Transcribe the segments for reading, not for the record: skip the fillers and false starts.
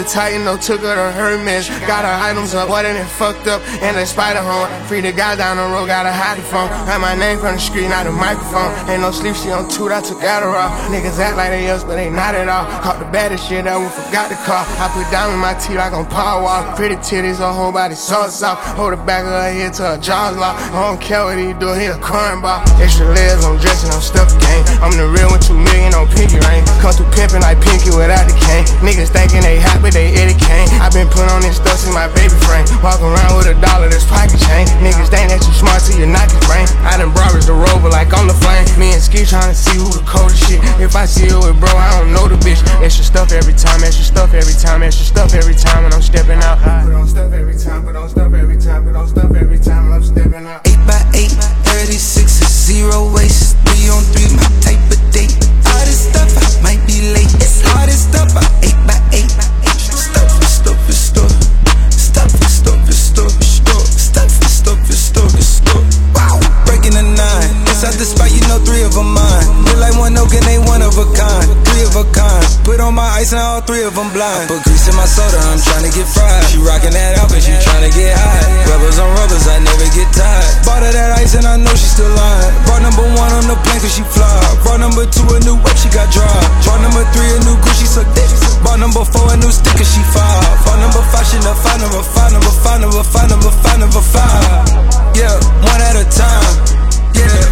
Titan, no took her to Hermes. Got her items up, what it fucked up, and a spider horn. Free the guy down the road, gotta hide the phone. Had my name from the street, not the microphone. Ain't no sleep, she on toot, I took Adderall. Niggas act like they us, but they not at all. Caught the baddest shit that we forgot to call. I put down in my teeth like on power walk. Pretty titties, her whole body so soft. Hold the back of her head till her jaws locked. I don't care what he do, he a cornball. Extra layers, I'm dressing, I'm stuffed gang. I'm the real one, 2 million on pinky ring. Come through pimpin' like Pinky without the cane. Niggas thinking they hot, but they Eddie Kane. I been putting on this stuff since my baby frame. Walk around with $1, that's pocket chain. Niggas think that you smart till you knock your brain. I done brought the Rover like on the flame. Me and Ski tryna see who the coldest shit. If I see you with bro, I don't know the bitch. Extra stuff every time, extra stuff every time, extra stuff every time when I'm stepping out. Put on stuff every time, put on stuff every time, put on stuff every time when I'm stepping out. 8x8, 36 is 0 waste. 3 on 3, my type of date. All this stuff, I might be late. All this stuff, I 8x8. Stuff is stuff is stuff. Stuff is stuff is stuff is stuff. Stuff is stuff is stuff is stuff. Wow, breaking the 9. Inside the spot, you know 3 of them mine. Look like one oak and they one of a kind. 3 of a kind. Put on my ice and all 3 of them blind. I put grease in my soda, I'm tryna get fried. She rockin' that outfit, she tryna get high. Rubbers on rubbers, I never get tired. Bought her that ice and I know she still lying. Brought number 1 on the plane cause she fly. Brought number 2 a new whip, she got dry. Brought number 3 a new Gucci, suck dick. Bought number 4 a new sticker, she 5. Bought number 5, she not 5, number 5, number 5, number 5, number 5, number 5. Yeah, one at a time. Yeah.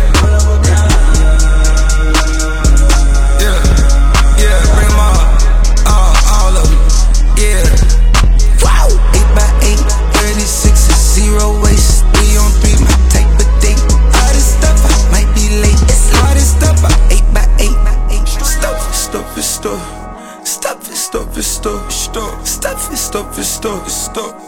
Bring them all of them. Yeah. Wow. 8x8, 36 is 0 waste. 3 on 3, my type of date. All this stuff, I might be late. All this stuff, I 8x8. Stuff is stuff is stuff. Stuff is stuff is stuff. Stuff is stuff is stuff. Stuff.